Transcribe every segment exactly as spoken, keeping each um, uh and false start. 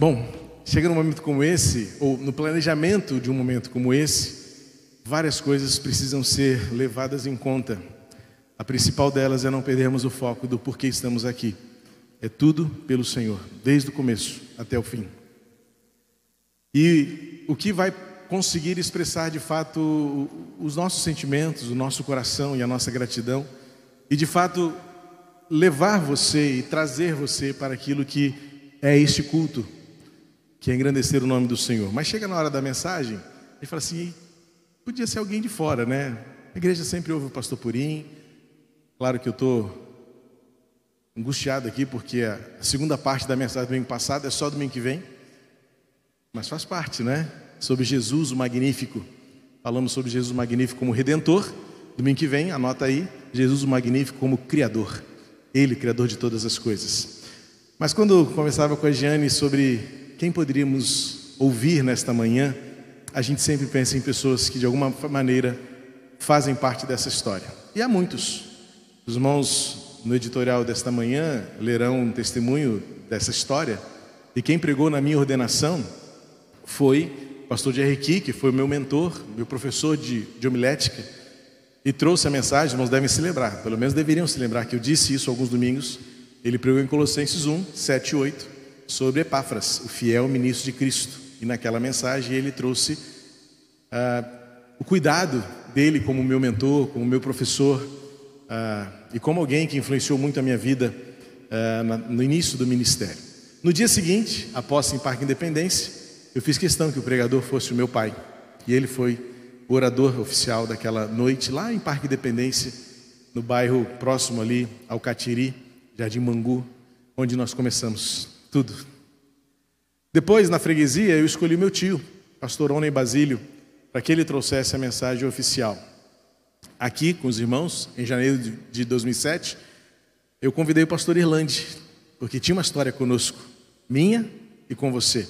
Bom, chega num momento como esse, ou no planejamento de um momento como esse, várias coisas precisam ser levadas em conta. A principal delas é não perdermos o foco do porquê estamos aqui. É tudo pelo Senhor, desde o começo até o fim. E o que vai conseguir expressar de fato os nossos sentimentos, o nosso coração e a nossa gratidão, e de fato levar você e trazer você para aquilo que é este culto, que é engrandecer o nome do Senhor. Mas chega na hora da mensagem, ele fala assim, podia ser alguém de fora, né? A igreja sempre ouve o pastor Purim. Claro que eu estou angustiado aqui, porque a segunda parte da mensagem do domingo passado é só domingo que vem, mas faz parte, né? Sobre Jesus o Magnífico. Falamos sobre Jesus o Magnífico como Redentor. Domingo que vem, anota aí, Jesus o Magnífico como Criador. Ele, Criador de todas as coisas. Mas quando conversava com a Giane sobre quem poderíamos ouvir nesta manhã, a gente sempre pensa em pessoas que de alguma maneira fazem parte dessa história. E há muitos. Os irmãos no editorial desta manhã lerão um testemunho dessa história. E quem pregou na minha ordenação foi o pastor Jerry Key, que foi o meu mentor, meu professor de, de homilética, e trouxe a mensagem. Os irmãos devem se lembrar, pelo menos deveriam se lembrar que eu disse isso alguns domingos. Ele pregou em Colossenses um, sete e oito, sobre Epáfras, o fiel ministro de Cristo. E naquela mensagem ele trouxe ah, o cuidado dele como meu mentor, como meu professor, ah, e como alguém que influenciou muito a minha vida ah, na, no início do ministério. No dia seguinte, após em Parque Independência, eu fiz questão que o pregador fosse o meu pai. E ele foi o orador oficial daquela noite lá em Parque Independência, no bairro próximo ali ao Catiri, Jardim Mangu, onde nós começamos tudo. Depois, na freguesia, eu escolhi meu tio, pastor Oney Basílio, para que ele trouxesse a mensagem oficial. Aqui, com os irmãos, em janeiro de dois mil e sete, eu convidei o pastor Irlande, porque tinha uma história conosco, minha e com você.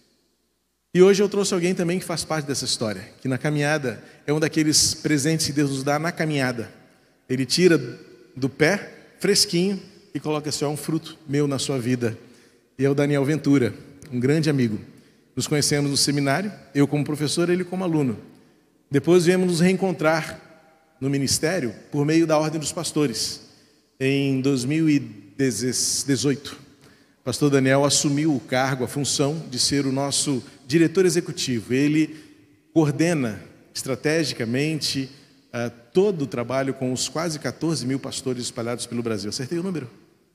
E hoje eu trouxe alguém também que faz parte dessa história, que na caminhada é um daqueles presentes que Deus nos dá na caminhada. Ele tira do pé, fresquinho, e coloca assim, ó, um fruto meu na sua vida. E é o Daniel Ventura, um grande amigo. Nos conhecemos no seminário, eu como professor, ele como aluno. Depois viemos nos reencontrar no ministério por meio da Ordem dos Pastores, em dois mil e dezoito. O pastor Daniel assumiu o cargo, a função de ser o nosso diretor executivo. Ele coordena estrategicamente uh, todo o trabalho com os quase quatorze mil pastores espalhados pelo Brasil. Acertei o número?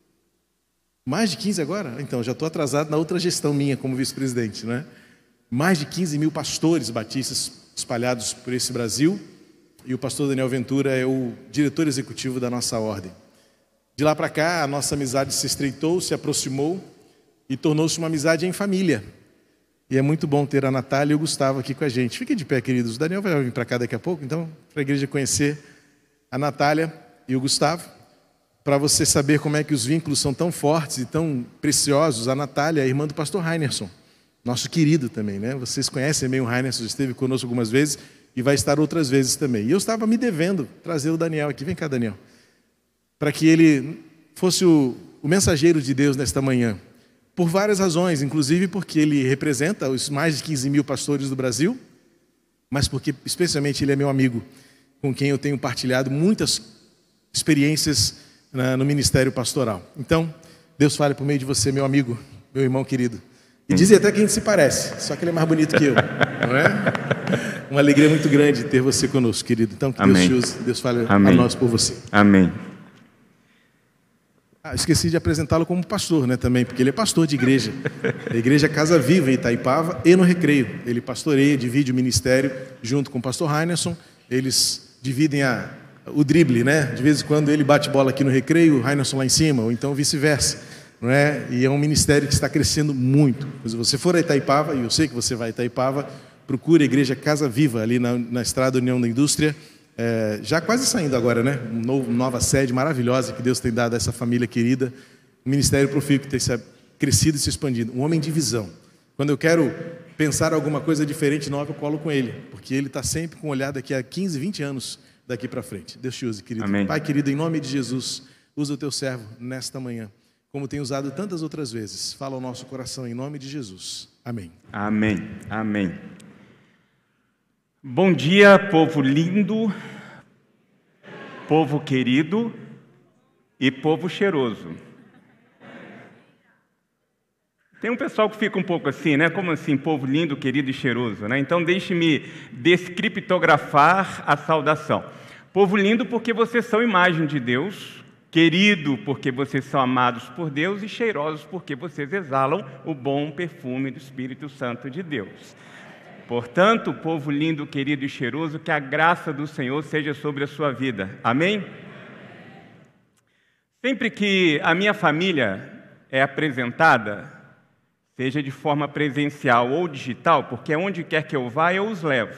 Mais de quinze agora? Então, já estou atrasado na outra gestão minha como vice-presidente, né? Mais de quinze mil pastores batistas espalhados por esse Brasil. E o pastor Daniel Ventura é o diretor executivo da nossa ordem. De lá para cá, a nossa amizade se estreitou, se aproximou e tornou-se uma amizade em família. E é muito bom ter a Natália e o Gustavo aqui com a gente. Fiquem de pé, queridos. O Daniel vai vir para cá daqui a pouco, então, para a igreja conhecer a Natália e o Gustavo. Para você saber como é que os vínculos são tão fortes e tão preciosos, a Natália é a irmã do pastor Rainerson, nosso querido também, né? Vocês conhecem bem o Rainerson, esteve conosco algumas vezes e vai estar outras vezes também. E eu estava me devendo trazer o Daniel aqui. Vem cá, Daniel. Para que ele fosse o, o mensageiro de Deus nesta manhã. Por várias razões, inclusive porque ele representa os mais de quinze mil pastores do Brasil, mas porque especialmente ele é meu amigo, com quem eu tenho partilhado muitas experiências na, no ministério pastoral. Então, Deus fale por meio de você, meu amigo, meu irmão querido. E dizem até que a gente se parece, só que ele é mais bonito que eu, não é? Uma alegria muito grande ter você conosco, querido. Então, que Amém. Deus te use, Deus fale Amém. A nós por você. Amém. Ah, esqueci de apresentá-lo como pastor, né, também, porque ele é pastor de igreja. A igreja Casa Viva em Itaipava e no Recreio. Ele pastoreia, divide o ministério junto com o pastor Rainerson. Eles dividem a, o drible, né? De vez em quando ele bate bola aqui no Recreio, o Rainerson lá em cima, ou então vice-versa, não é? E é um ministério que está crescendo muito. Se você for a Itaipava, e eu sei que você vai a Itaipava, procure a igreja Casa Viva, ali na, na estrada União da Indústria. É, já quase saindo agora, né? Uma novo, nova sede maravilhosa que Deus tem dado a essa família querida. O Ministério Profícuo tem se crescido e se expandido. Um homem de visão. Quando eu quero pensar alguma coisa diferente, nova, eu colo com ele. Porque ele está sempre com um olhar daqui a quinze, vinte anos daqui para frente. Deus te use, querido. Amém. Pai querido, em nome de Jesus, usa o teu servo nesta manhã como tem usado tantas outras vezes. Fala ao nosso coração em nome de Jesus. Amém. Amém. Amém. Bom dia, povo lindo, povo querido e povo cheiroso. Tem um pessoal que fica um pouco assim, né? Como assim, povo lindo, querido e cheiroso, né? Então deixe-me descriptografar a saudação. Povo lindo porque vocês são imagem de Deus, querido porque vocês são amados por Deus e cheirosos porque vocês exalam o bom perfume do Espírito Santo de Deus. Portanto, povo lindo, querido e cheiroso, que a graça do Senhor seja sobre a sua vida. Amém? Sempre que a minha família é apresentada, seja de forma presencial ou digital, porque onde quer que eu vá, eu os levo.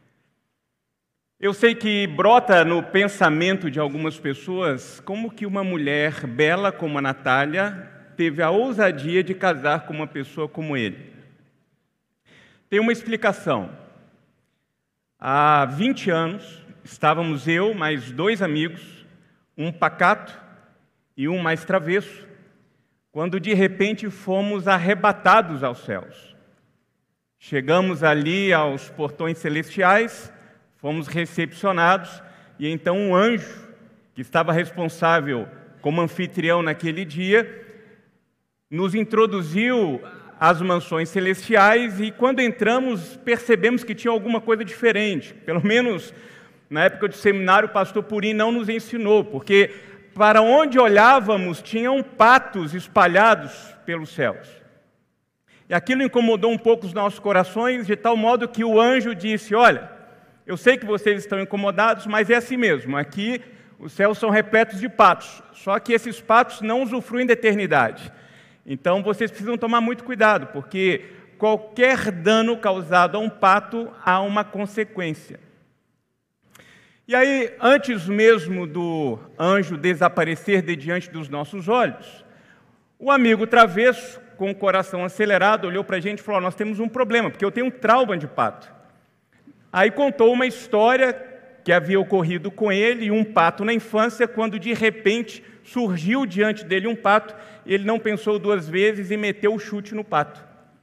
Eu sei que brota no pensamento de algumas pessoas como que uma mulher bela como a Natália teve a ousadia de casar com uma pessoa como ele. Tem uma explicação. Há vinte anos, estávamos eu, mais dois amigos, um pacato e um mais travesso, quando de repente fomos arrebatados aos céus. Chegamos ali aos portões celestiais, fomos recepcionados, e então um anjo, que estava responsável como anfitrião naquele dia, nos introduziu às mansões celestiais, e quando entramos, percebemos que tinha alguma coisa diferente. Pelo menos na época do seminário, o pastor Purim não nos ensinou, porque para onde olhávamos tinham patos espalhados pelos céus. E aquilo incomodou um pouco os nossos corações, de tal modo que o anjo disse: olha, eu sei que vocês estão incomodados, mas é assim mesmo, aqui os céus são repletos de patos, só que esses patos não usufruem da eternidade. Então vocês precisam tomar muito cuidado, porque qualquer dano causado a um pato há uma consequência. E aí, antes mesmo do anjo desaparecer de diante dos nossos olhos, o amigo travesso, com o coração acelerado, olhou para a gente e falou: nós temos um problema, porque eu tenho um trauma de pato. Aí contou uma história que havia ocorrido com ele e um pato na infância, quando de repente surgiu diante dele um pato, ele não pensou duas vezes e meteu o chute no pato.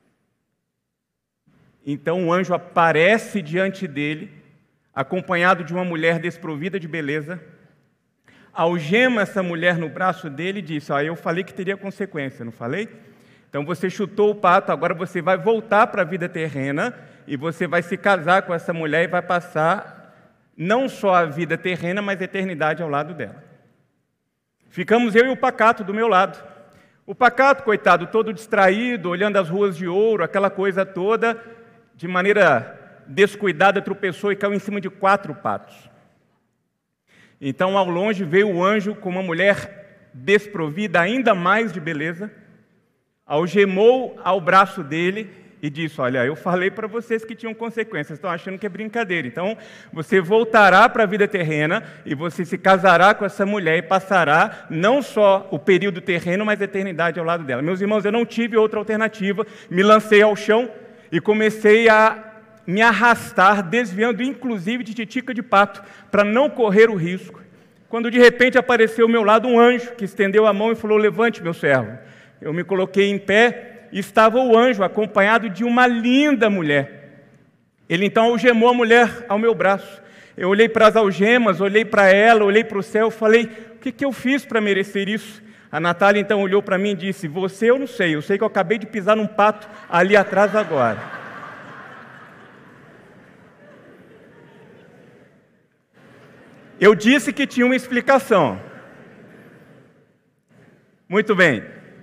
Então o anjo aparece diante dele, acompanhado de uma mulher desprovida de beleza, algema essa mulher no braço dele e disse: ó, eu falei que teria consequência, não falei? Então você chutou o pato, agora você vai voltar para a vida terrena e você vai se casar com essa mulher e vai passar não só a vida terrena, mas a eternidade ao lado dela. Ficamos eu e o pacato do meu lado. O pacato, coitado, todo distraído, olhando as ruas de ouro, aquela coisa toda, de maneira descuidada, tropeçou e caiu em cima de quatro patos. Então, ao longe, veio o anjo com uma mulher desprovida ainda mais de beleza, algemou ao braço dele e disse: olha, eu falei para vocês que tinham consequências, estão achando que é brincadeira. Então, você voltará para a vida terrena e você se casará com essa mulher e passará não só o período terreno, mas a eternidade ao lado dela. Meus irmãos, eu não tive outra alternativa, me lancei ao chão e comecei a me arrastar, desviando inclusive de titica de pato, para não correr o risco, quando de repente apareceu ao meu lado um anjo que estendeu a mão e falou: levante, meu servo. Eu me coloquei em pé e estava o anjo acompanhado de uma linda mulher. Ele então algemou a mulher ao meu braço. Eu olhei para as algemas, olhei para ela, olhei para o céu, falei: o que, que eu fiz para merecer isso? A Natália então olhou para mim e disse: você eu não sei, eu sei que eu acabei de pisar num pato ali atrás agora. Eu disse que tinha uma explicação. Muito bem.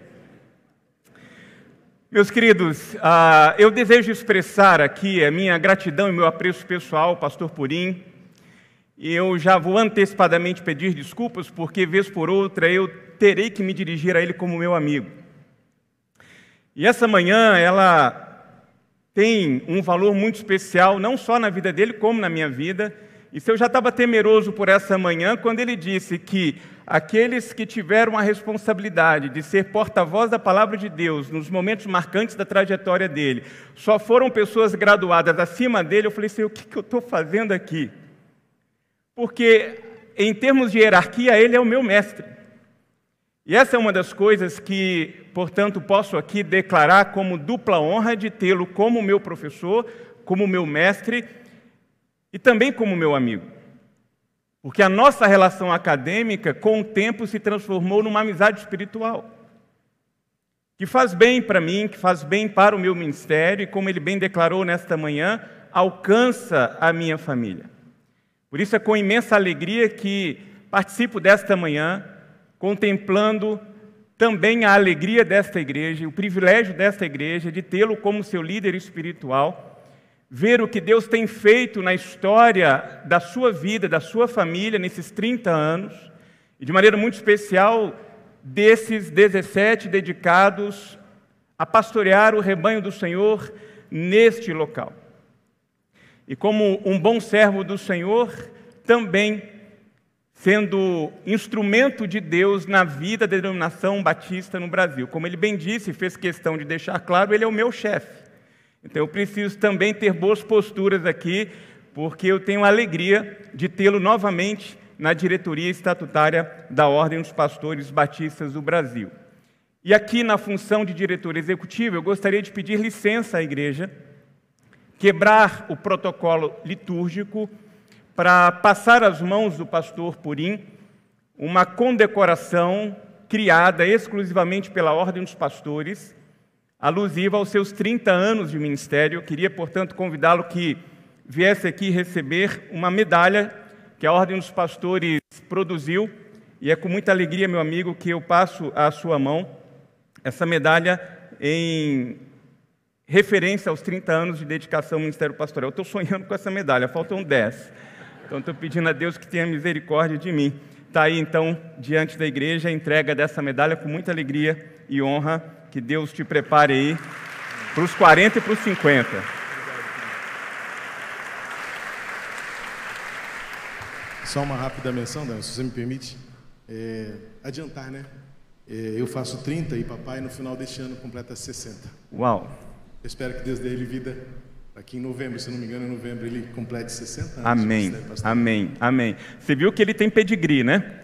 Meus queridos, uh, eu desejo expressar aqui a minha gratidão e meu apreço pessoal ao pastor Purim. E eu já vou antecipadamente pedir desculpas, porque, vez por outra, eu terei que me dirigir a ele como meu amigo. E essa manhã, ela tem um valor muito especial, não só na vida dele, como na minha vida. E se eu já estava temeroso por essa manhã, quando ele disse que aqueles que tiveram a responsabilidade de ser porta-voz da palavra de Deus nos momentos marcantes da trajetória dele, só foram pessoas graduadas acima dele, eu falei assim: o que, que eu estou fazendo aqui? Porque, em termos de hierarquia, ele é o meu mestre. E essa é uma das coisas que, portanto, posso aqui declarar como dupla honra de tê-lo como meu professor, como meu mestre e também como meu amigo. Porque a nossa relação acadêmica, com o tempo, se transformou numa amizade espiritual, que faz bem para mim, que faz bem para o meu ministério, e como ele bem declarou nesta manhã, alcança a minha família. Por isso é com imensa alegria que participo desta manhã, contemplando também a alegria desta igreja, o privilégio desta igreja de tê-lo como seu líder espiritual, ver o que Deus tem feito na história da sua vida, da sua família, nesses trinta anos, e de maneira muito especial, desses dezessete dedicados a pastorear o rebanho do Senhor neste local. E como um bom servo do Senhor, também sendo instrumento de Deus na vida da denominação batista no Brasil. Como ele bem disse e fez questão de deixar claro, ele é o meu chefe. Então eu preciso também ter boas posturas aqui, porque eu tenho a alegria de tê-lo novamente na diretoria estatutária da Ordem dos Pastores Batistas do Brasil. E aqui na função de diretor executivo, eu gostaria de pedir licença à igreja, quebrar o protocolo litúrgico para passar às mãos do pastor Purim uma condecoração criada exclusivamente pela Ordem dos Pastores, alusiva aos seus trinta anos de ministério. Eu queria, portanto, convidá-lo que viesse aqui receber uma medalha que a Ordem dos Pastores produziu, e é com muita alegria, meu amigo, que eu passo à sua mão essa medalha em referência aos trinta anos de dedicação ao ministério pastoral. Eu estou sonhando com essa medalha, faltam dez. Então, estou pedindo a Deus que tenha misericórdia de mim. Está aí, então, diante da igreja, a entrega dessa medalha com muita alegria e honra. Que Deus te prepare aí para os quarenta e para os cinquenta. Só uma rápida menção, Daniel, se você me permite. É, adiantar, né? É, eu faço trinta e papai, no final deste ano, completa sessenta. Uau! Eu espero que Deus dê ele vida para que em novembro, se não me engano, em novembro, ele complete sessenta anos. Amém, amém, amém. Você viu que ele tem pedigree, né?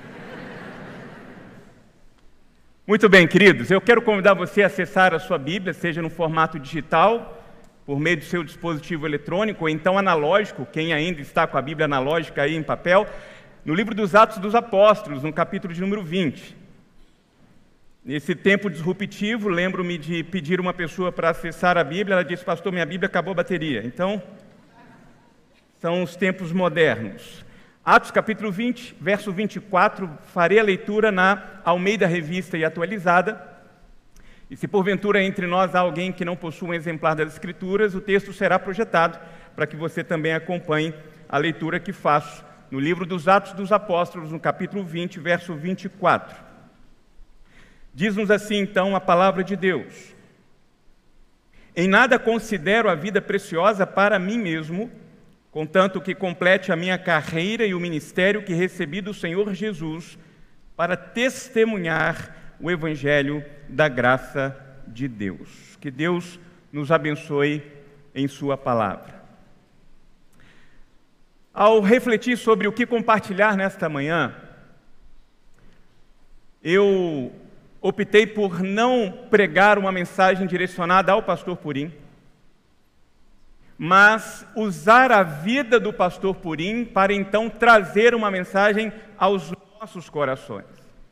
Muito bem, queridos, eu quero convidar você a acessar a sua Bíblia, seja no formato digital, por meio do seu dispositivo eletrônico, ou então analógico, quem ainda está com a Bíblia analógica aí em papel, no livro dos Atos dos Apóstolos, no capítulo de número vinte. Nesse tempo disruptivo, lembro-me de pedir uma pessoa para acessar a Bíblia, ela disse, pastor, minha Bíblia acabou a bateria. Então, são os tempos modernos. Atos capítulo vinte, verso vinte e quatro, farei a leitura na Almeida Revista e Atualizada. E se porventura entre nós há alguém que não possua um exemplar das Escrituras, o texto será projetado para que você também acompanhe a leitura que faço no livro dos Atos dos Apóstolos, no capítulo vinte, verso vinte e quatro. Diz-nos assim, então, a palavra de Deus. Em nada considero a vida preciosa para mim mesmo, contanto que complete a minha carreira e o ministério que recebi do Senhor Jesus para testemunhar o Evangelho da graça de Deus. Que Deus nos abençoe em sua palavra. Ao refletir sobre o que compartilhar nesta manhã, eu optei por não pregar uma mensagem direcionada ao pastor Purim, mas usar a vida do pastor Purim para então trazer uma mensagem aos nossos corações.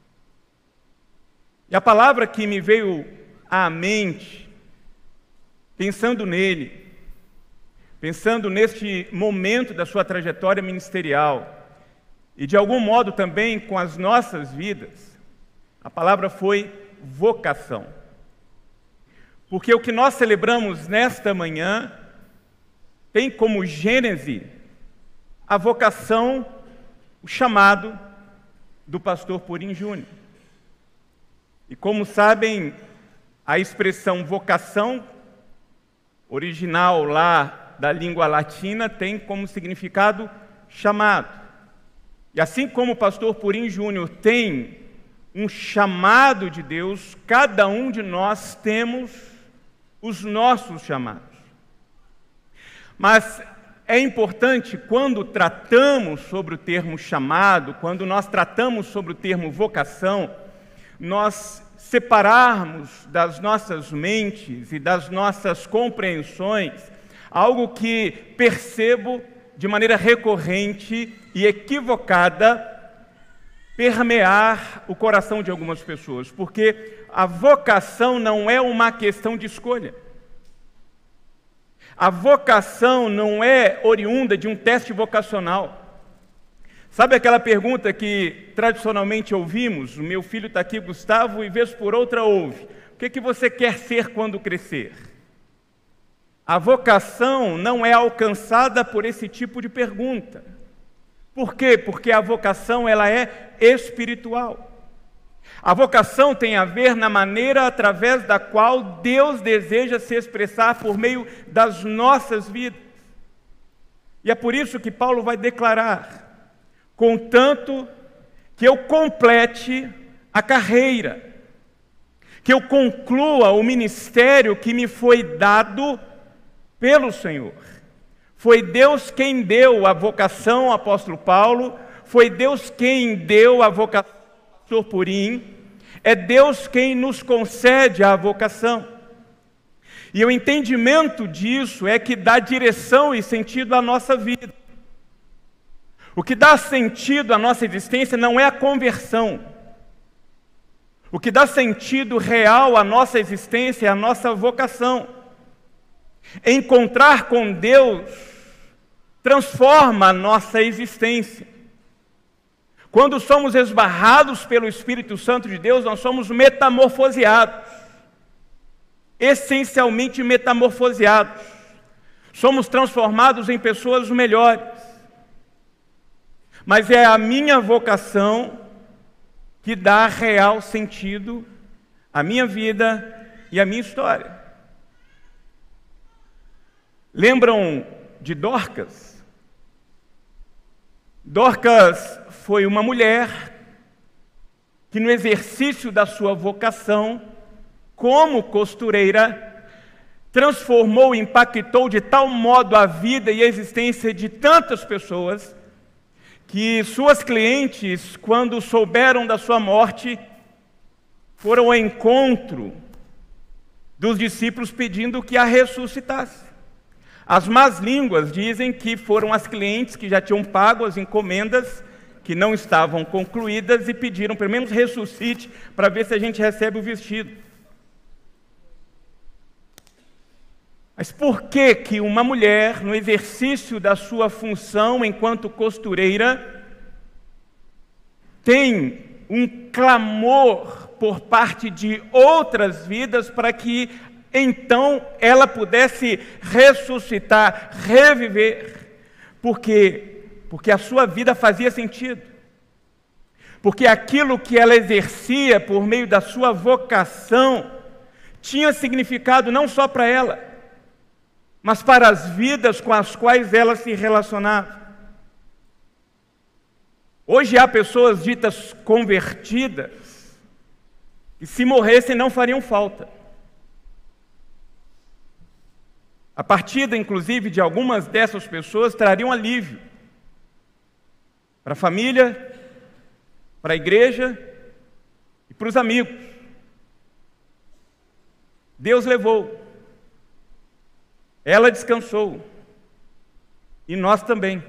E a palavra que me veio à mente, pensando nele, pensando neste momento da sua trajetória ministerial, e de algum modo também com as nossas vidas, a palavra foi vocação. Porque o que nós celebramos nesta manhã tem como gênese a vocação, o chamado do pastor Purim Júnior. E como sabem, a expressão vocação, original lá da língua latina, tem como significado chamado. E assim como o pastor Purim Júnior tem um chamado de Deus, cada um de nós temos os nossos chamados. Mas é importante, quando tratamos sobre o termo chamado, quando nós tratamos sobre o termo vocação, nós separarmos das nossas mentes e das nossas compreensões algo que percebo de maneira recorrente e equivocada permear o coração de algumas pessoas, porque a vocação não é uma questão de escolha. A vocação não é oriunda de um teste vocacional. Sabe aquela pergunta que tradicionalmente ouvimos? O meu filho está aqui, Gustavo, e vez por outra ouve: o que, que você quer ser quando crescer? A vocação não é alcançada por esse tipo de pergunta. Por quê? Porque a vocação ela é espiritual. A vocação tem a ver na maneira através da qual Deus deseja se expressar por meio das nossas vidas. E é por isso que Paulo vai declarar: contanto que eu complete a carreira, que eu conclua o ministério que me foi dado pelo Senhor. Foi Deus quem deu a vocação ao apóstolo Paulo, foi Deus quem deu a vocação ao pastor Purim, é Deus quem nos concede a vocação. E o entendimento disso é que dá direção e sentido à nossa vida. O que dá sentido à nossa existência não é a conversão. O que dá sentido real à nossa existência é a nossa vocação. Encontrar com Deus transforma a nossa existência. Quando somos esbarrados pelo Espírito Santo de Deus, nós somos metamorfoseados. Essencialmente metamorfoseados. Somos transformados em pessoas melhores. Mas é a minha vocação que dá real sentido à minha vida e à minha história. Lembram de Dorcas? Dorcas foi uma mulher que, no exercício da sua vocação como costureira, transformou e impactou de tal modo a vida e a existência de tantas pessoas que suas clientes, quando souberam da sua morte, foram ao encontro dos discípulos pedindo que a ressuscitasse. As más línguas dizem que foram as clientes que já tinham pago as encomendas, que não estavam concluídas, e pediram, pelo menos ressuscite, para ver se a gente recebe o vestido. Mas por que que uma mulher, no exercício da sua função enquanto costureira, tem um clamor por parte de outras vidas para que então ela pudesse ressuscitar, reviver? Por quê? Porque a sua vida fazia sentido. Porque aquilo que ela exercia por meio da sua vocação tinha significado não só para ela, mas para as vidas com as quais ela se relacionava. Hoje há pessoas ditas convertidas que, se morressem, não fariam falta. A partida, inclusive, de algumas dessas pessoas traria um alívio para a família, para a igreja e para os amigos. Deus levou. Ela descansou. E nós também.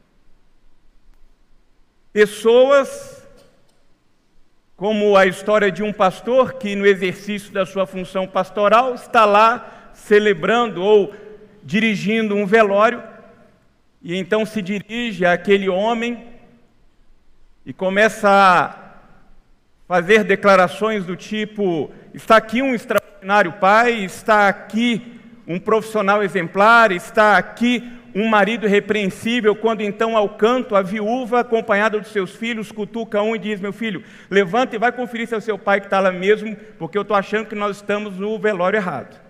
Pessoas como a história de um pastor que, no exercício da sua função pastoral, está lá celebrando ou dirigindo um velório, e então se dirige àquele homem e começa a fazer declarações do tipo: está aqui um extraordinário pai, está aqui um profissional exemplar, está aqui um marido irrepreensível. Quando então, ao canto, a viúva, acompanhada dos seus filhos, cutuca um e diz: meu filho, levanta e vai conferir se é o seu pai que está lá mesmo, porque eu estou achando que nós estamos no velório errado.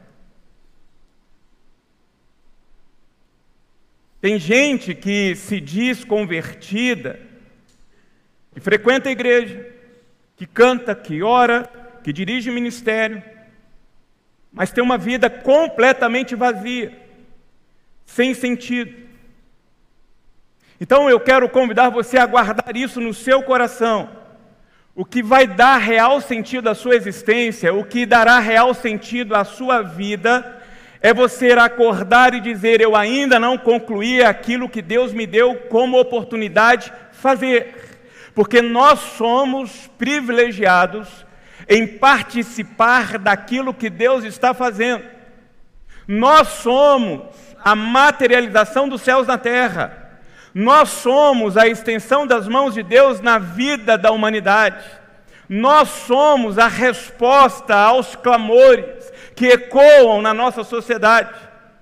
Tem gente que se diz convertida, que frequenta a igreja, que canta, que ora, que dirige o ministério, mas tem uma vida completamente vazia, sem sentido. Então eu quero convidar você a guardar isso no seu coração. O que vai dar real sentido à sua existência, o que dará real sentido à sua vida, é você acordar e dizer: eu ainda não concluí aquilo que Deus me deu como oportunidade fazer. Porque nós somos privilegiados em participar daquilo que Deus está fazendo. Nós somos a materialização dos céus na terra. Nós somos a extensão das mãos de Deus na vida da humanidade. Nós somos a resposta aos clamores que ecoam na nossa sociedade.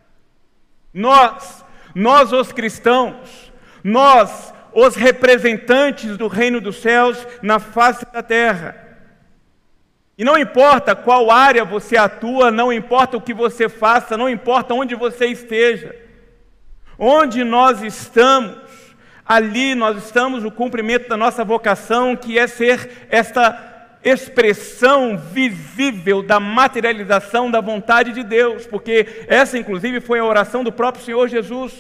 Nós, nós os cristãos, nós os representantes do reino dos céus na face da terra. E não importa qual área você atua, não importa o que você faça, não importa onde você esteja. Onde nós estamos, ali nós estamos no cumprimento da nossa vocação, que é ser esta expressão visível da materialização da vontade de Deus, porque essa inclusive foi a oração do próprio Senhor Jesus.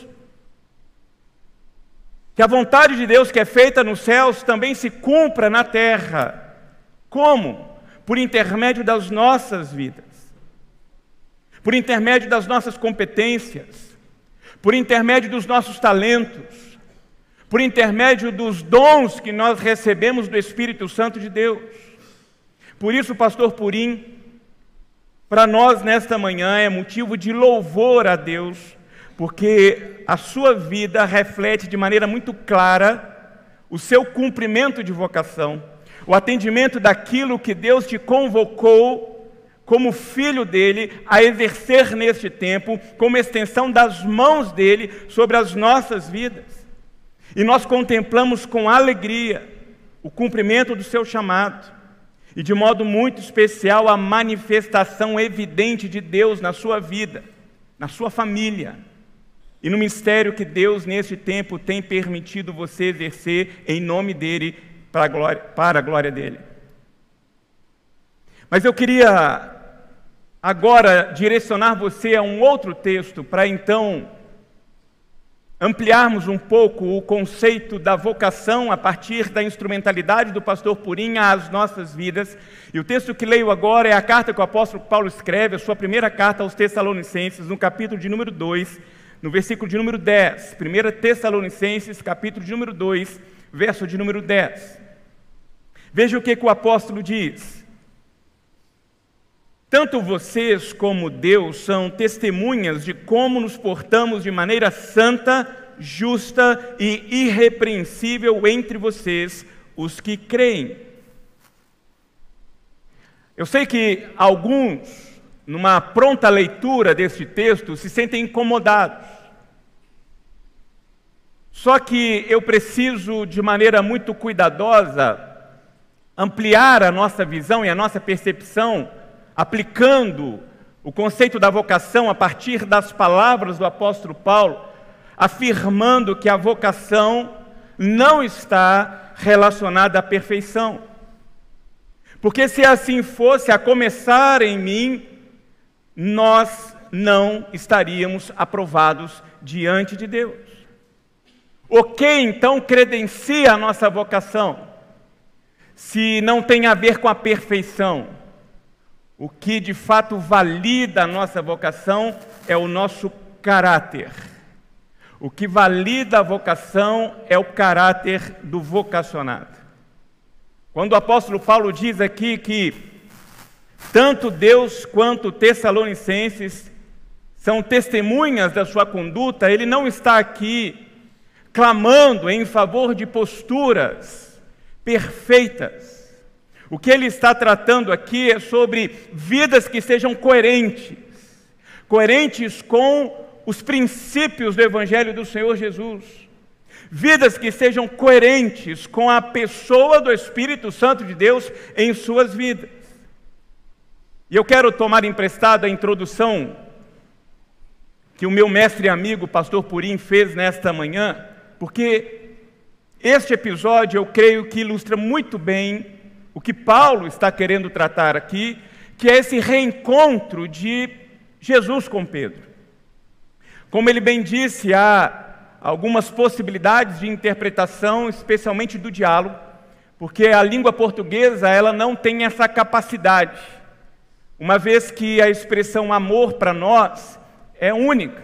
Que a vontade de Deus que é feita nos céus também se cumpra na terra. Como? Por intermédio das nossas vidas, por intermédio das nossas competências, por intermédio dos nossos talentos, por intermédio dos dons que nós recebemos do Espírito Santo de Deus. Por isso, pastor Purim, para nós nesta manhã é motivo de louvor a Deus, porque a sua vida reflete de maneira muito clara o seu cumprimento de vocação, o atendimento daquilo que Deus te convocou como filho dele a exercer neste tempo, como extensão das mãos dele sobre as nossas vidas. E nós contemplamos com alegria o cumprimento do seu chamado, e de modo muito especial a manifestação evidente de Deus na sua vida, na sua família, e no mistério que Deus neste tempo tem permitido você exercer em nome dele, para a glória, para a glória dele. Mas eu queria agora direcionar você a um outro texto, para então ampliarmos um pouco o conceito da vocação a partir da instrumentalidade do pastor Purim às nossas vidas. E o texto que leio agora é a carta que o apóstolo Paulo escreve, a sua primeira carta aos Tessalonicenses, no capítulo de número dois, no versículo de número dez. primeira Tessalonicenses, capítulo de número dois, verso de número dez. Veja o que, que o apóstolo diz: tanto vocês como Deus são testemunhas de como nos portamos de maneira santa, justa e irrepreensível entre vocês, os que creem. Eu sei que alguns, numa pronta leitura deste texto, se sentem incomodados. Só que eu preciso, de maneira muito cuidadosa, ampliar a nossa visão e a nossa percepção, aplicando o conceito da vocação a partir das palavras do apóstolo Paulo, afirmando que a vocação não está relacionada à perfeição. Porque se assim fosse, a começar em mim, nós não estaríamos aprovados diante de Deus. O que então credencia a nossa vocação, se não tem a ver com a perfeição? O que de fato valida a nossa vocação é o nosso caráter. O que valida a vocação é o caráter do vocacionado. Quando o apóstolo Paulo diz aqui que tanto Deus quanto Tessalonicenses são testemunhas da sua conduta, ele não está aqui clamando em favor de posturas perfeitas. O que ele está tratando aqui é sobre vidas que sejam coerentes, coerentes com os princípios do Evangelho do Senhor Jesus, vidas que sejam coerentes com a pessoa do Espírito Santo de Deus em suas vidas. E eu quero tomar emprestado a introdução que o meu mestre e amigo, pastor Purim, fez nesta manhã, porque este episódio eu creio que ilustra muito bem o que Paulo está querendo tratar aqui, que é esse reencontro de Jesus com Pedro. Como ele bem disse, há algumas possibilidades de interpretação, especialmente do diálogo, porque a língua portuguesa ela não tem essa capacidade, uma vez que a expressão amor para nós é única.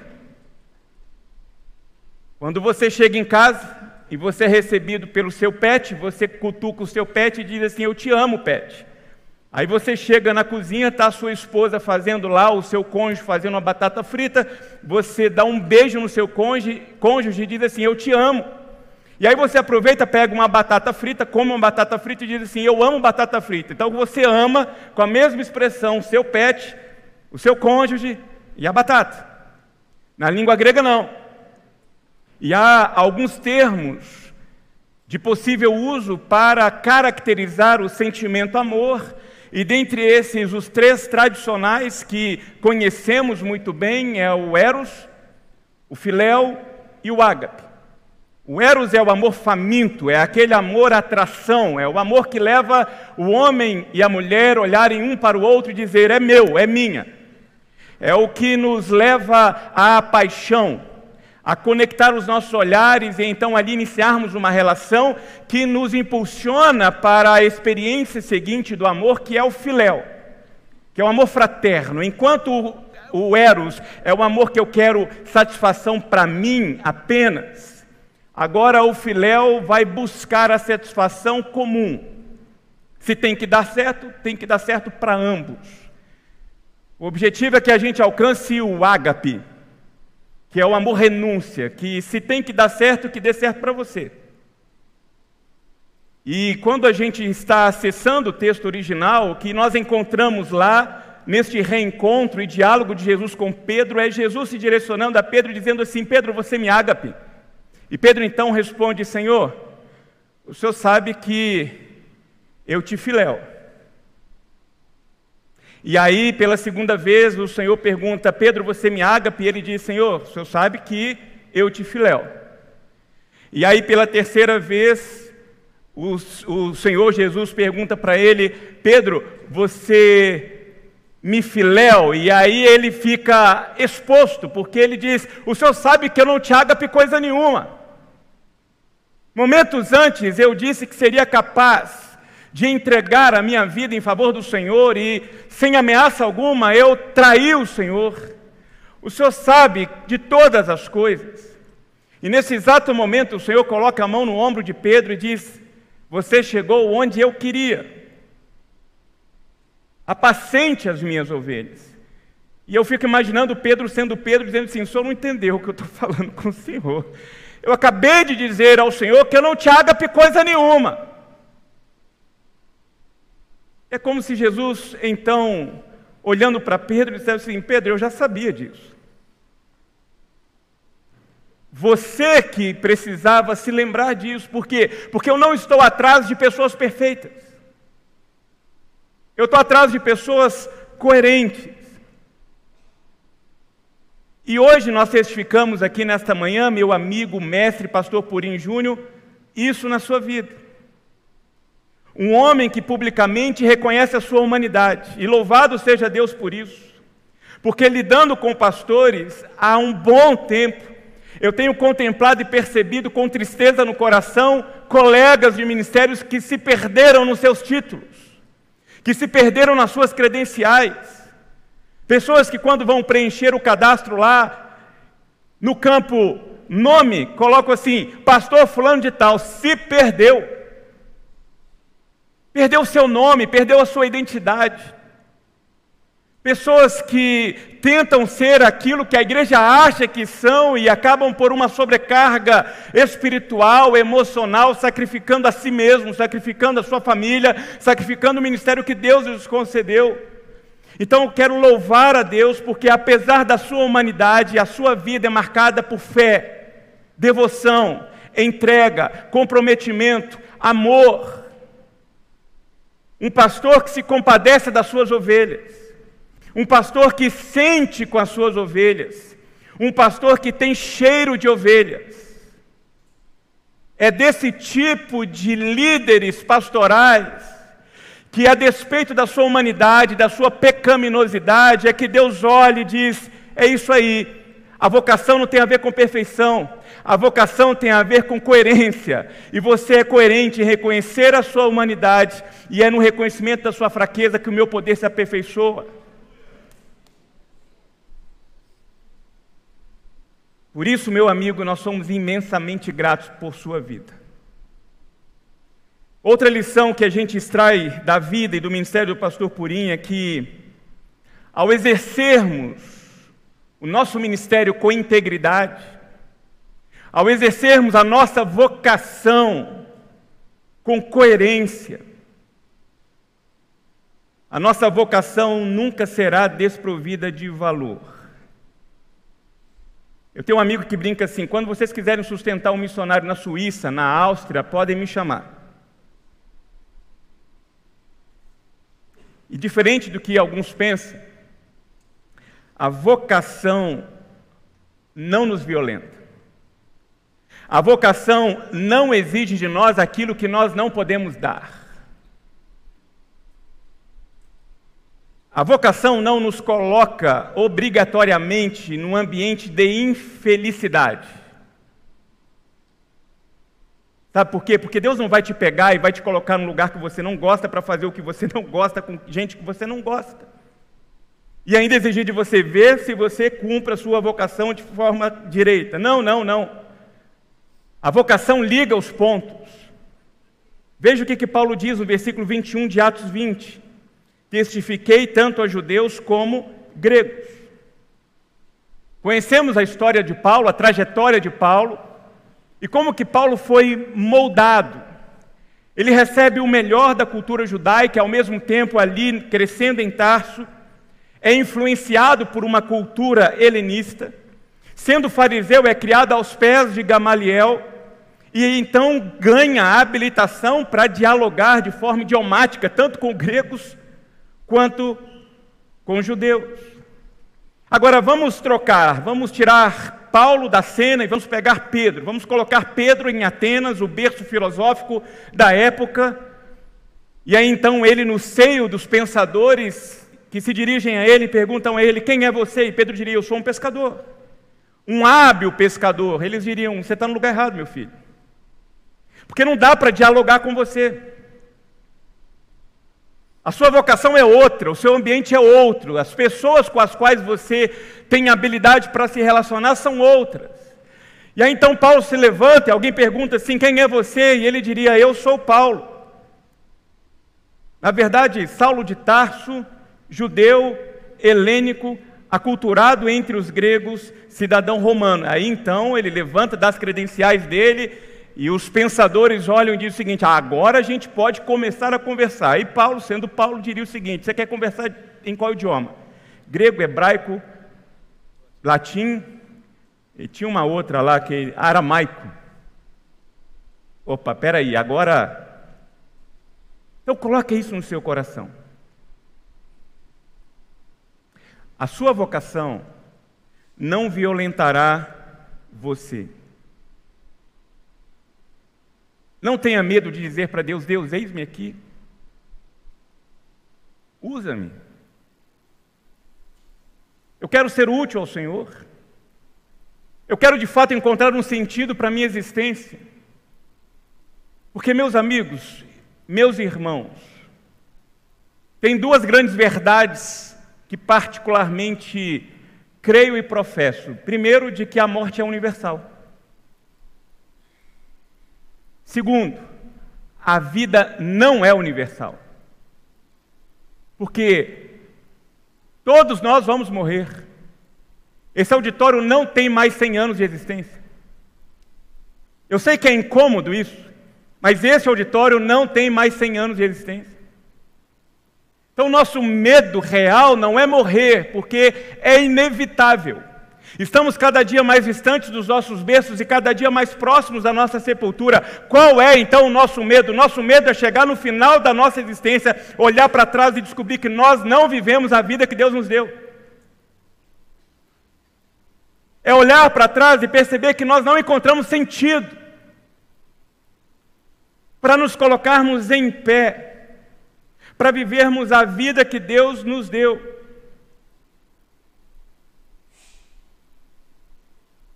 Quando você chega em casa e você é recebido pelo seu pet, você cutuca o seu pet e diz assim: eu te amo, pet. Aí você chega na cozinha, está a sua esposa fazendo lá, o seu cônjuge fazendo uma batata frita, você dá um beijo no seu cônjuge, cônjuge e diz assim: eu te amo. E aí você aproveita, pega uma batata frita, come uma batata frita e diz assim: eu amo batata frita. Então você ama, com a mesma expressão, o seu pet, o seu cônjuge e a batata. Na língua grega não. E há alguns termos de possível uso para caracterizar o sentimento amor, e dentre esses, os três tradicionais que conhecemos muito bem é o eros, o filéu e o ágape. O eros é o amor faminto, é aquele amor atração, é o amor que leva o homem e a mulher olharem um para o outro e dizer: é meu, é minha. É o que nos leva à paixão, a conectar os nossos olhares e então ali iniciarmos uma relação que nos impulsiona para a experiência seguinte do amor, que é o filéu, que é o amor fraterno. Enquanto o eros é o amor que eu quero satisfação para mim apenas, agora o filéu vai buscar a satisfação comum. Se tem que dar certo, tem que dar certo para ambos. O objetivo é que a gente alcance o ágape, que é o amor renúncia, que se tem que dar certo, que dê certo para você. E quando a gente está acessando o texto original, o que nós encontramos lá, neste reencontro e diálogo de Jesus com Pedro, é Jesus se direcionando a Pedro, dizendo assim: Pedro, você me ágape? E Pedro então responde: Senhor, o Senhor sabe que eu te filéu. E aí, pela segunda vez, o Senhor pergunta: Pedro, você me ágape? E ele diz: Senhor, o Senhor sabe que eu te filéu. E aí, pela terceira vez, o, o Senhor Jesus pergunta para ele: Pedro, você me filéu? E aí ele fica exposto, porque ele diz: o Senhor sabe que eu não te ágape coisa nenhuma. Momentos antes eu disse que seria capaz de entregar a minha vida em favor do Senhor e, sem ameaça alguma, eu traí o Senhor. O Senhor sabe de todas as coisas. E nesse exato momento o Senhor coloca a mão no ombro de Pedro e diz: você chegou onde eu queria. Apacente as minhas ovelhas. E eu fico imaginando Pedro sendo Pedro, dizendo assim: o Senhor não entendeu o que eu estou falando com o Senhor. Eu acabei de dizer ao Senhor que eu não te ágape coisa nenhuma. É como se Jesus, então, olhando para Pedro, dissesse assim: Pedro, eu já sabia disso. Você que precisava se lembrar disso. Por quê? Porque eu não estou atrás de pessoas perfeitas. Eu estou atrás de pessoas coerentes. E hoje nós testificamos aqui nesta manhã, meu amigo, mestre, pastor Purim Júnior, isso na sua vida. Um homem que publicamente reconhece a sua humanidade, e louvado seja Deus por isso, porque lidando com pastores há um bom tempo, eu tenho contemplado e percebido com tristeza no coração colegas de ministérios que se perderam nos seus títulos, que se perderam nas suas credenciais, pessoas que quando vão preencher o cadastro lá, no campo nome, colocam assim: pastor fulano de tal, se perdeu. Perdeu o seu nome, perdeu a sua identidade. Pessoas que tentam ser aquilo que a igreja acha que são e acabam por uma sobrecarga espiritual, emocional, sacrificando a si mesmo, sacrificando a sua família, sacrificando o ministério que Deus lhes concedeu. Então eu quero louvar a Deus, porque apesar da sua humanidade, a sua vida é marcada por fé, devoção, entrega, comprometimento, amor. Um pastor que se compadece das suas ovelhas, um pastor que sente com as suas ovelhas, um pastor que tem cheiro de ovelhas. É desse tipo de líderes pastorais que, a despeito da sua humanidade, da sua pecaminosidade, é que Deus olha e diz: é isso aí, A vocação não tem a ver com perfeição, a vocação tem a ver com coerência. E você é coerente em reconhecer a sua humanidade, e é no reconhecimento da sua fraqueza que o meu poder se aperfeiçoa. Por isso, meu amigo, nós somos imensamente gratos por sua vida. Outra lição que a gente extrai da vida e do ministério do pastor Purim é que, ao exercermos o nosso ministério com integridade, ao exercermos a nossa vocação com coerência, a nossa vocação nunca será desprovida de valor. Eu tenho um amigo que brinca assim: quando vocês quiserem sustentar um missionário na Suíça, na Áustria, podem me chamar. E diferente do que alguns pensam, a vocação não nos violenta. A vocação não exige de nós aquilo que nós não podemos dar. A vocação não nos coloca obrigatoriamente num ambiente de infelicidade. Sabe por quê? Porque Deus não vai te pegar e vai te colocar num lugar que você não gosta para fazer o que você não gosta com gente que você não gosta. E ainda exigir de você ver se você cumpre a sua vocação de forma direita. Não, não, não. A vocação liga os pontos. Veja o que, que Paulo diz no versículo vinte e um de Atos vinte. Testifiquei tanto a judeus como gregos. Conhecemos a história de Paulo, a trajetória de Paulo, e como que Paulo foi moldado. Ele recebe o melhor da cultura judaica, ao mesmo tempo ali crescendo em Tarso, é influenciado por uma cultura helenista, sendo fariseu é criado aos pés de Gamaliel, e então ganha a habilitação para dialogar de forma idiomática, tanto com gregos quanto com judeus. Agora vamos trocar, vamos tirar Paulo da cena e vamos pegar Pedro. Vamos colocar Pedro em Atenas, o berço filosófico da época, e aí então ele no seio dos pensadores que se dirigem a ele e perguntam a ele: quem é você? E Pedro diria: eu sou um pescador, um hábil pescador. Eles diriam: você está no lugar errado, meu filho, porque não dá para dialogar com você. A sua vocação é outra, o seu ambiente é outro, as pessoas com as quais você tem habilidade para se relacionar são outras. E aí então Paulo se levanta e alguém pergunta assim: quem é você? E ele diria: eu sou Paulo. Na verdade, Saulo de Tarso, judeu, helênico, aculturado entre os gregos, cidadão romano. Aí então ele levanta, dá as credenciais dele, e os pensadores olham e dizem o seguinte: ah, agora a gente pode começar a conversar. E Paulo, sendo Paulo, diria o seguinte: você quer conversar em qual idioma? Grego, hebraico, latim, e tinha uma outra lá, que aramaico. Opa, peraí, agora... Então coloque isso no seu coração. A sua vocação não violentará você. Não tenha medo de dizer para Deus: Deus, eis-me aqui. Usa-me. Eu quero ser útil ao Senhor. Eu quero de fato encontrar um sentido para a minha existência. Porque, meus amigos, meus irmãos, tem duas grandes verdades que particularmente creio e professo. Primeiro, de que a morte é universal. Segundo, a vida não é universal. Porque todos nós vamos morrer. Esse auditório não tem mais cem anos de existência. Eu sei que é incômodo isso, mas esse auditório não tem mais cem anos de existência. Então, nosso medo real não é morrer, porque é inevitável. Estamos cada dia mais distantes dos nossos berços e cada dia mais próximos da nossa sepultura. Qual é, então, o nosso medo? O nosso medo é chegar no final da nossa existência, olhar para trás e descobrir que nós não vivemos a vida que Deus nos deu. É olhar para trás e perceber que nós não encontramos sentido para nos colocarmos em pé, para vivermos a vida que Deus nos deu.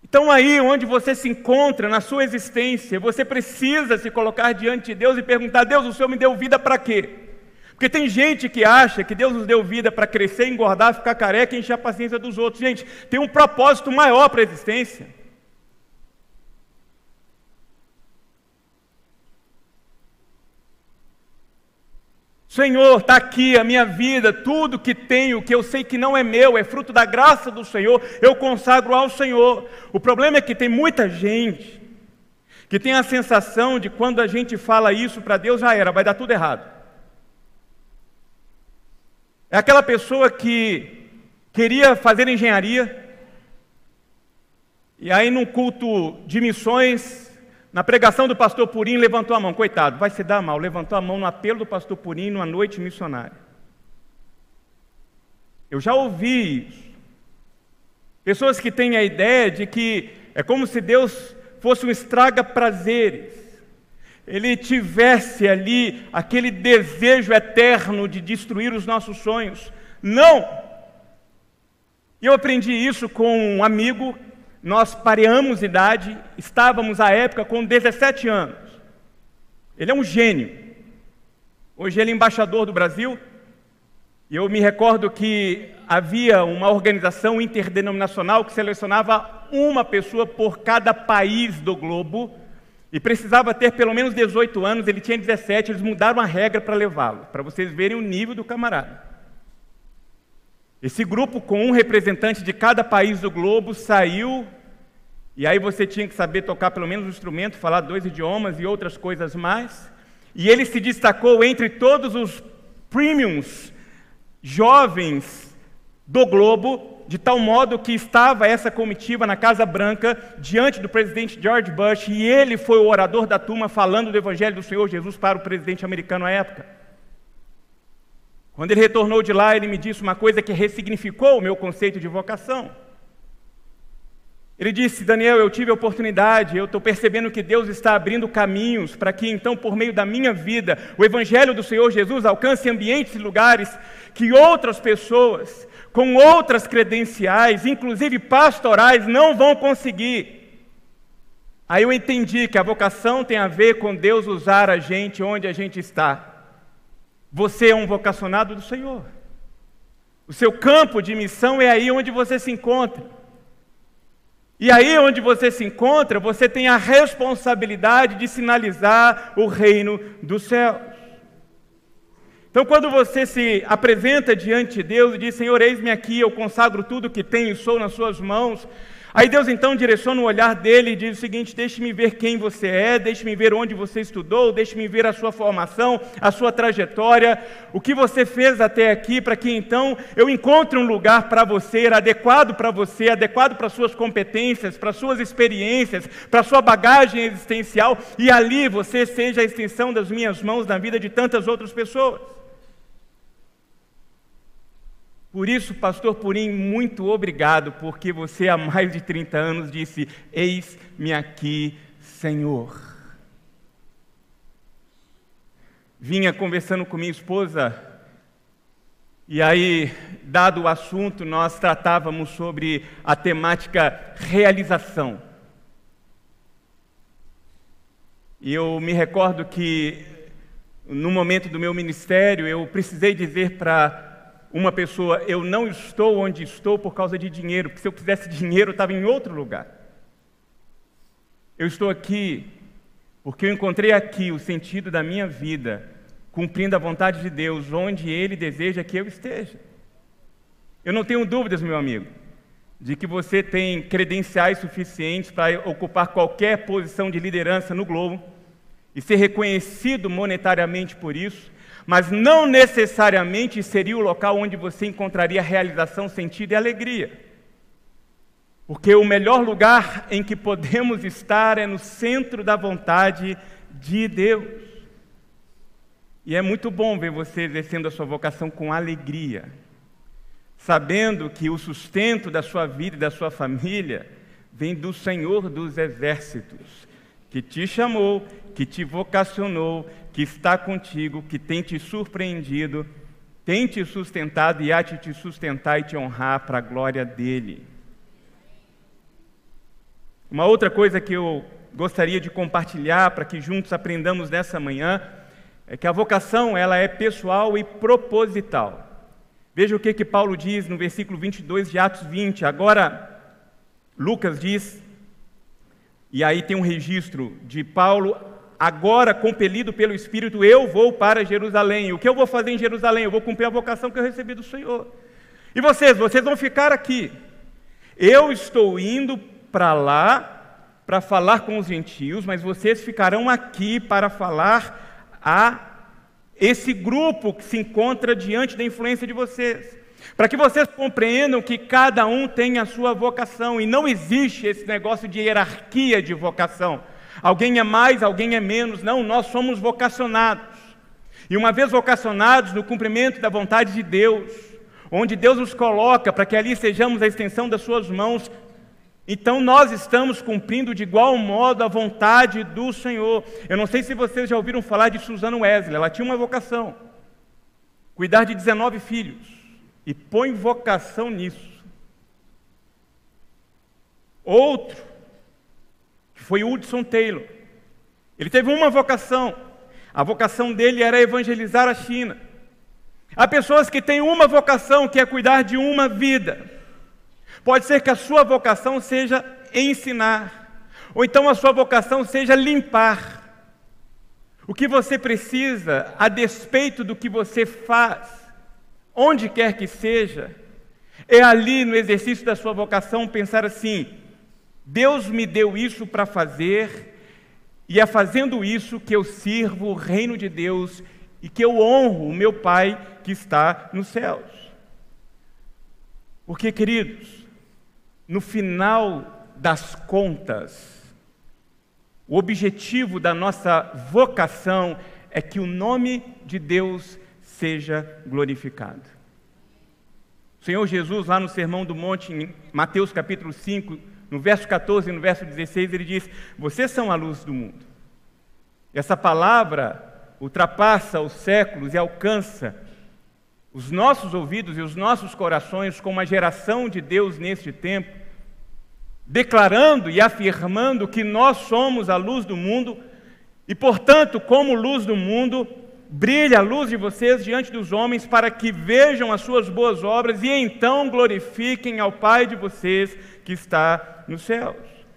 Então aí onde você se encontra na sua existência, você precisa se colocar diante de Deus e perguntar: Deus, o Senhor me deu vida para quê? Porque tem gente que acha que Deus nos deu vida para crescer, engordar, ficar careca e encher a paciência dos outros. Gente, tem um propósito maior para a existência. Senhor, está aqui a minha vida, tudo que tenho, que eu sei que não é meu, é fruto da graça do Senhor, eu consagro ao Senhor. O problema é que tem muita gente que tem a sensação de quando a gente fala isso para Deus, já era, vai dar tudo errado. É aquela pessoa que queria fazer engenharia, e aí num culto de missões, na pregação do pastor Purim, levantou a mão. Coitado, vai se dar mal. Levantou a mão no apelo do pastor Purim numa noite missionária. Eu já ouvi isso. Pessoas que têm a ideia de que é como se Deus fosse um estraga-prazeres. Ele tivesse ali aquele desejo eterno de destruir os nossos sonhos. Não! E eu aprendi isso com um amigo. Nós pareamos idade, estávamos à época com dezessete anos. Ele é um gênio. Hoje ele é embaixador do Brasil. E eu me recordo que havia uma organização interdenominacional que selecionava uma pessoa por cada país do globo e precisava ter pelo menos dezoito anos. Ele tinha dezessete, eles mudaram a regra para levá-lo, para vocês verem o nível do camarada. Esse grupo, com um representante de cada país do globo, saiu, e aí você tinha que saber tocar pelo menos um instrumento, falar dois idiomas e outras coisas mais, e ele se destacou entre todos os premiums jovens do globo, de tal modo que estava essa comitiva na Casa Branca, diante do presidente George Bush, e ele foi o orador da turma falando do Evangelho do Senhor Jesus para o presidente americano à época. Quando ele retornou de lá, ele me disse uma coisa que ressignificou o meu conceito de vocação. Ele disse: Daniel, eu tive a oportunidade, eu estou percebendo que Deus está abrindo caminhos para que, então, por meio da minha vida, o Evangelho do Senhor Jesus alcance ambientes e lugares que outras pessoas, com outras credenciais, inclusive pastorais, não vão conseguir. Aí eu entendi que a vocação tem a ver com Deus usar a gente onde a gente está. Você é um vocacionado do Senhor. O seu campo de missão é aí onde você se encontra. E aí onde você se encontra, você tem a responsabilidade de sinalizar o reino dos céus. Então, quando você se apresenta diante de Deus e diz: Senhor, eis-me aqui, eu consagro tudo que tenho e sou nas suas mãos. Aí Deus então direciona o olhar dele e diz o seguinte: deixe-me ver quem você é, deixe-me ver onde você estudou, deixe-me ver a sua formação, a sua trajetória, o que você fez até aqui, para que então eu encontre um lugar para você, adequado para você, adequado para suas competências, para suas experiências, para sua bagagem existencial, e ali você seja a extensão das minhas mãos na vida de tantas outras pessoas. Por isso, pastor Purim, muito obrigado, porque você há mais de trinta anos disse: eis-me aqui, Senhor. Vinha conversando com minha esposa, e aí, dado o assunto, nós tratávamos sobre a temática realização. E eu me recordo que, no momento do meu ministério, eu precisei dizer para uma pessoa: eu não estou onde estou por causa de dinheiro, porque se eu quisesse dinheiro eu estava em outro lugar. Eu estou aqui porque eu encontrei aqui o sentido da minha vida, cumprindo a vontade de Deus, onde Ele deseja que eu esteja. Eu não tenho dúvidas, meu amigo, de que você tem credenciais suficientes para ocupar qualquer posição de liderança no globo e ser reconhecido monetariamente por isso, mas não necessariamente seria o local onde você encontraria realização, sentido e alegria. Porque o melhor lugar em que podemos estar é no centro da vontade de Deus. E é muito bom ver você exercendo a sua vocação com alegria, sabendo que o sustento da sua vida e da sua família vem do Senhor dos Exércitos, que te chamou, que te vocacionou, que está contigo, que tem te surpreendido, tem te sustentado e há de te sustentar e te honrar para a glória dEle. Uma outra coisa que eu gostaria de compartilhar para que juntos aprendamos nessa manhã é que a vocação ela é pessoal e proposital. Veja o que, que Paulo diz no versículo vinte e dois de Atos vinte. Agora, Lucas diz, e aí tem um registro de Paulo: agora, compelido pelo Espírito, eu vou para Jerusalém. O que eu vou fazer em Jerusalém? Eu vou cumprir a vocação que eu recebi do Senhor. E vocês? Vocês vão ficar aqui. Eu estou indo para lá para falar com os gentios, mas vocês ficarão aqui para falar a esse grupo que se encontra diante da influência de vocês, para que vocês compreendam que cada um tem a sua vocação, e não existe esse negócio de hierarquia de vocação. Alguém é mais, alguém é menos. Não, nós somos vocacionados. E uma vez vocacionados no cumprimento da vontade de Deus, onde Deus nos coloca para que ali sejamos a extensão das suas mãos, então nós estamos cumprindo de igual modo a vontade do Senhor. Eu não sei se vocês já ouviram falar de Susana Wesley. Ela tinha uma vocação: cuidar de dezenove filhos. E põe vocação nisso. Outro, que foi Hudson Taylor. Ele teve uma vocação. A vocação dele era evangelizar a China. Há pessoas que têm uma vocação, que é cuidar de uma vida. Pode ser que a sua vocação seja ensinar, ou então a sua vocação seja limpar. O que você precisa, a despeito do que você faz, onde quer que seja, é ali no exercício da sua vocação pensar assim: Deus me deu isso para fazer, e é fazendo isso que eu sirvo o reino de Deus e que eu honro o meu Pai que está nos céus. Porque, queridos, no final das contas, o objetivo da nossa vocação é que o nome de Deus seja glorificado. O Senhor Jesus, lá no Sermão do Monte, em Mateus capítulo cinco, no verso catorze e no verso dezesseis, ele diz: vocês são a luz do mundo. Essa palavra ultrapassa os séculos e alcança os nossos ouvidos e os nossos corações como a geração de Deus neste tempo, declarando e afirmando que nós somos a luz do mundo e, portanto, como luz do mundo, brilha a luz de vocês diante dos homens para que vejam as suas boas obras e então glorifiquem ao Pai de vocês que está nos céus.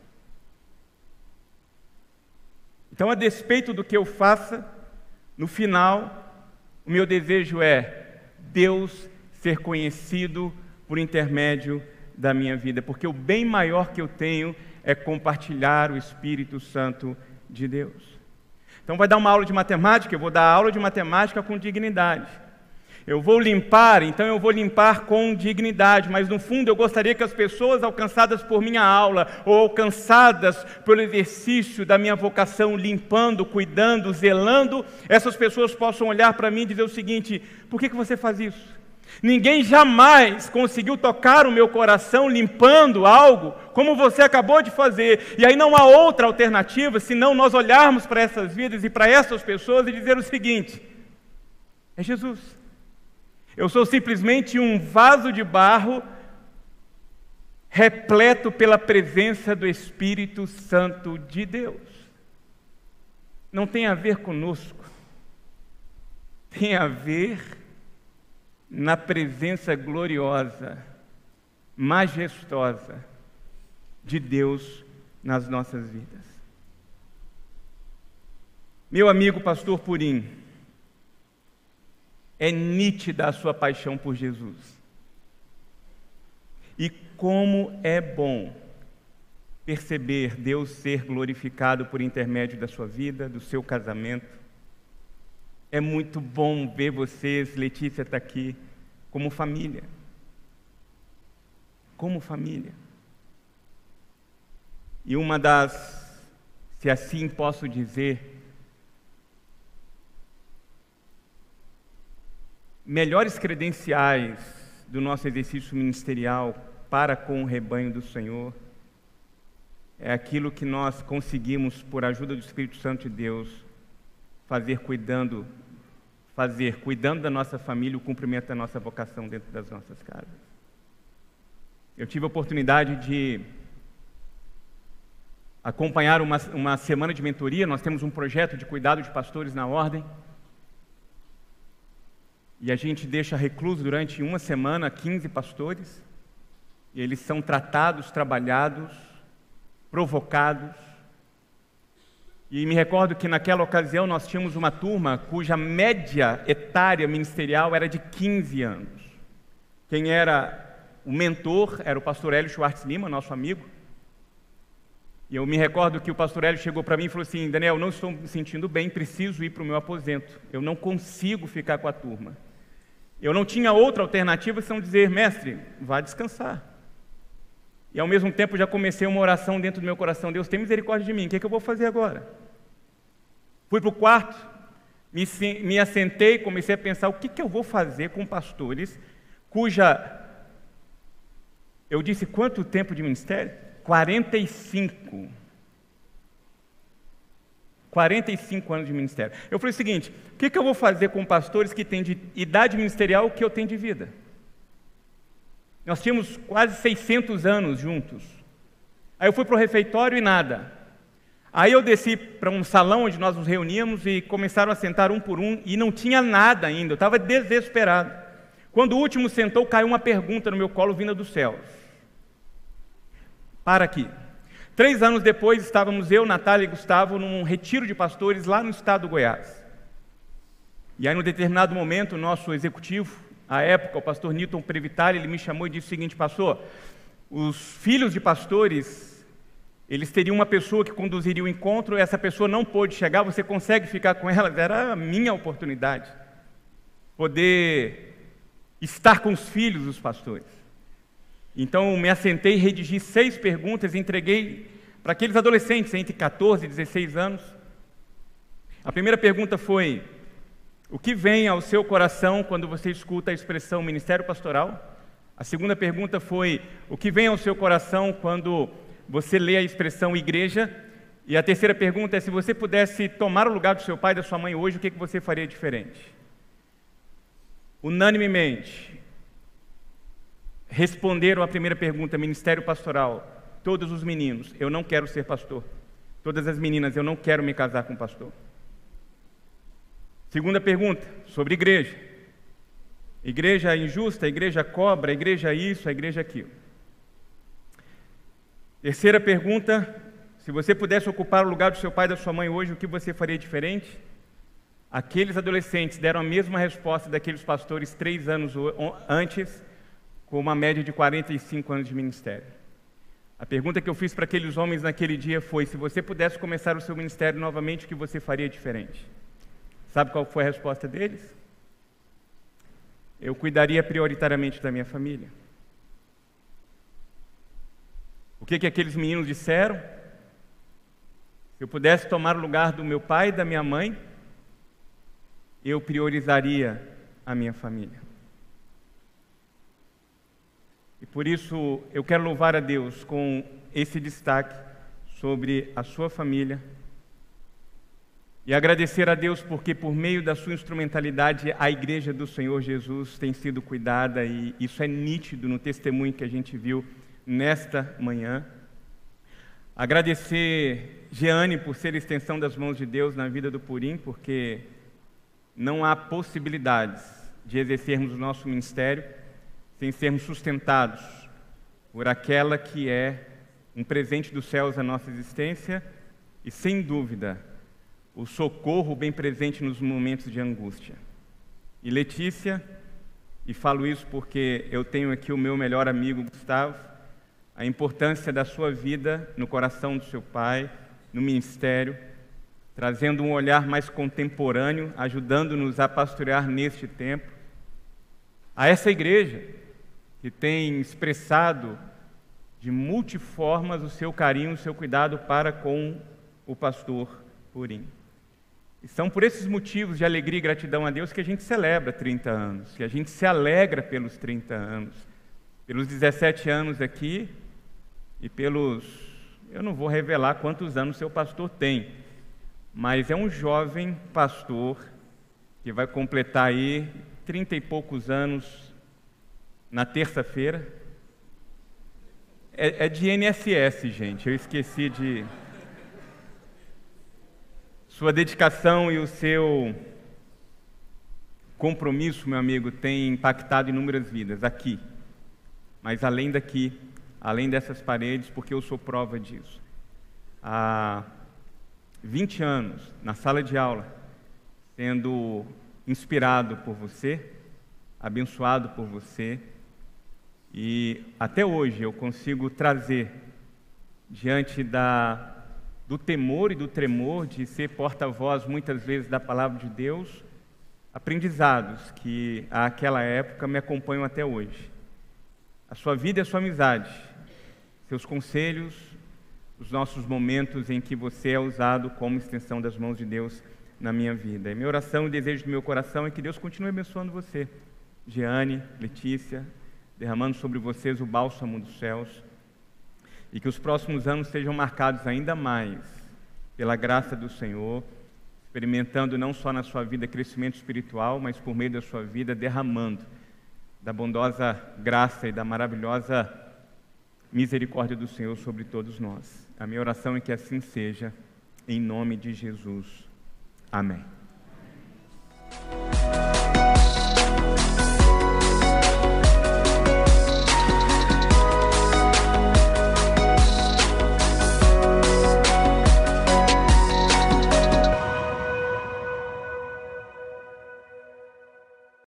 Então, a despeito do que eu faça, no final, o meu desejo é Deus ser conhecido por intermédio da minha vida, porque o bem maior que eu tenho é compartilhar o Espírito Santo de Deus. Então vai dar uma aula de matemática, eu vou dar aula de matemática com dignidade. Eu vou limpar, então eu vou limpar com dignidade, mas no fundo eu gostaria que as pessoas alcançadas por minha aula, ou alcançadas pelo exercício da minha vocação, limpando, cuidando, zelando, essas pessoas possam olhar para mim e dizer o seguinte: por que que você faz isso? Ninguém jamais conseguiu tocar o meu coração limpando algo como você acabou de fazer. E aí não há outra alternativa senão nós olharmos para essas vidas e para essas pessoas e dizer o seguinte: é Jesus. Eu sou simplesmente um vaso de barro repleto pela presença do Espírito Santo de Deus. Não tem a ver conosco, tem a ver na presença gloriosa, majestosa de Deus nas nossas vidas. Meu amigo pastor Purim, é nítida a sua paixão por Jesus. E como é bom perceber Deus ser glorificado por intermédio da sua vida, do seu casamento. É muito bom ver vocês, Letícia está aqui, como família. Como família. E uma das, se assim posso dizer, melhores credenciais do nosso exercício ministerial para com o rebanho do Senhor é aquilo que nós conseguimos, por ajuda do Espírito Santo de Deus, fazer cuidando, fazer cuidando da nossa família, o cumprimento da nossa vocação dentro das nossas casas. Eu tive a oportunidade de acompanhar uma, uma semana de mentoria. Nós temos um projeto de cuidado de pastores na ordem. E a gente deixa recluso durante uma semana quinze pastores. E eles são tratados, trabalhados, provocados. E me recordo que naquela ocasião nós tínhamos uma turma cuja média etária ministerial era de quinze anos. Quem era o mentor era o pastor Hélio Schwartz Lima, nosso amigo. E eu me recordo que o pastor Hélio chegou para mim e falou assim: Daniel, não estou me sentindo bem, preciso ir para o meu aposento. Eu não consigo ficar com a turma. Eu não tinha outra alternativa senão dizer: mestre, vá descansar. E ao mesmo tempo já comecei uma oração dentro do meu coração: Deus, tem misericórdia de mim, o que é que eu vou fazer agora? Fui para o quarto, me, me assentei, comecei a pensar: o que, que eu vou fazer com pastores cuja... Eu disse: quanto tempo de ministério? quarenta e cinco. quarenta e cinco anos de ministério. Eu falei o seguinte: o que, que eu vou fazer com pastores que têm de idade ministerial o que eu tenho de vida? Nós tínhamos quase seiscentos anos juntos. Aí eu fui para o refeitório e nada. Aí eu desci para um salão onde nós nos reuníamos e começaram a sentar um por um e não tinha nada ainda. Eu estava desesperado. Quando o último sentou, caiu uma pergunta no meu colo vinda dos céus. Para aqui. Três anos depois, estávamos eu, Natália e Gustavo num retiro de pastores lá no estado do Goiás. E aí, num determinado momento, o nosso executivo, à época, o pastor Newton Previtali, ele me chamou e disse o seguinte: pastor, os filhos de pastores, eles teriam uma pessoa que conduziria o encontro, essa pessoa não pôde chegar, você consegue ficar com ela? Era a minha oportunidade, poder estar com os filhos dos pastores. Então, me assentei, redigi seis perguntas e entreguei para aqueles adolescentes entre quatorze e dezesseis anos. A primeira pergunta foi: o que vem ao seu coração quando você escuta a expressão ministério pastoral? A segunda pergunta foi: o que vem ao seu coração quando você lê a expressão igreja? E a terceira pergunta é: se você pudesse tomar o lugar do seu pai e da sua mãe hoje, o que você faria diferente? Unanimemente responderam a primeira pergunta, ministério pastoral, todos os meninos: eu não quero ser pastor. Todas as meninas: eu não quero me casar com pastor. Segunda pergunta, sobre igreja. Igreja injusta, igreja cobra, igreja isso, a igreja aquilo. Terceira pergunta: se você pudesse ocupar o lugar do seu pai e da sua mãe hoje, o que você faria diferente? Aqueles adolescentes deram a mesma resposta daqueles pastores três anos antes, com uma média de quarenta e cinco anos de ministério. A pergunta que eu fiz para aqueles homens naquele dia foi: se você pudesse começar o seu ministério novamente, o que você faria diferente? Sabe qual foi a resposta deles? Eu cuidaria prioritariamente da minha família. O que que aqueles meninos disseram? Se eu pudesse tomar o lugar do meu pai e da minha mãe, eu priorizaria a minha família. E por isso eu quero louvar a Deus com esse destaque sobre a sua família e agradecer a Deus porque por meio da sua instrumentalidade a igreja do Senhor Jesus tem sido cuidada, e isso é nítido no testemunho que a gente viu nesta manhã. Agradecer Jeane por ser a extensão das mãos de Deus na vida do Purim, porque não há possibilidades de exercermos o nosso ministério sem sermos sustentados por aquela que é um presente dos céus à nossa existência e, sem dúvida, o socorro bem presente nos momentos de angústia. E Letícia, e falo isso porque eu tenho aqui o meu melhor amigo Gustavo, a importância da sua vida no coração do seu pai, no ministério, trazendo um olhar mais contemporâneo, ajudando-nos a pastorear neste tempo. A essa igreja, que tem expressado de multiformas o seu carinho, o seu cuidado para com o pastor Purim. E são por esses motivos de alegria e gratidão a Deus que a gente celebra trinta anos, que a gente se alegra pelos trinta anos, pelos dezessete anos aqui e pelos... eu não vou revelar quantos anos seu pastor tem, mas é um jovem pastor que vai completar aí trinta e poucos anos na terça-feira. É, é de I N S S, gente, eu esqueci de... Sua dedicação e o seu compromisso, meu amigo, tem impactado inúmeras vidas aqui, mas além daqui, além dessas paredes, porque eu sou prova disso. Há vinte anos, na sala de aula, sendo inspirado por você, abençoado por você, e até hoje eu consigo trazer, diante da, do temor e do tremor de ser porta-voz, muitas vezes, da palavra de Deus, aprendizados que, àquela época, me acompanham até hoje. A sua vida e a sua amizade, seus conselhos, os nossos momentos em que você é usado como extensão das mãos de Deus na minha vida. E minha oração e desejo do meu coração é que Deus continue abençoando você, Jeane, Letícia, derramando sobre vocês o bálsamo dos céus, e que os próximos anos sejam marcados ainda mais pela graça do Senhor, experimentando não só na sua vida crescimento espiritual, mas por meio da sua vida derramando da bondosa graça e da maravilhosa misericórdia do Senhor sobre todos nós. A minha oração é que assim seja, em nome de Jesus. Amém.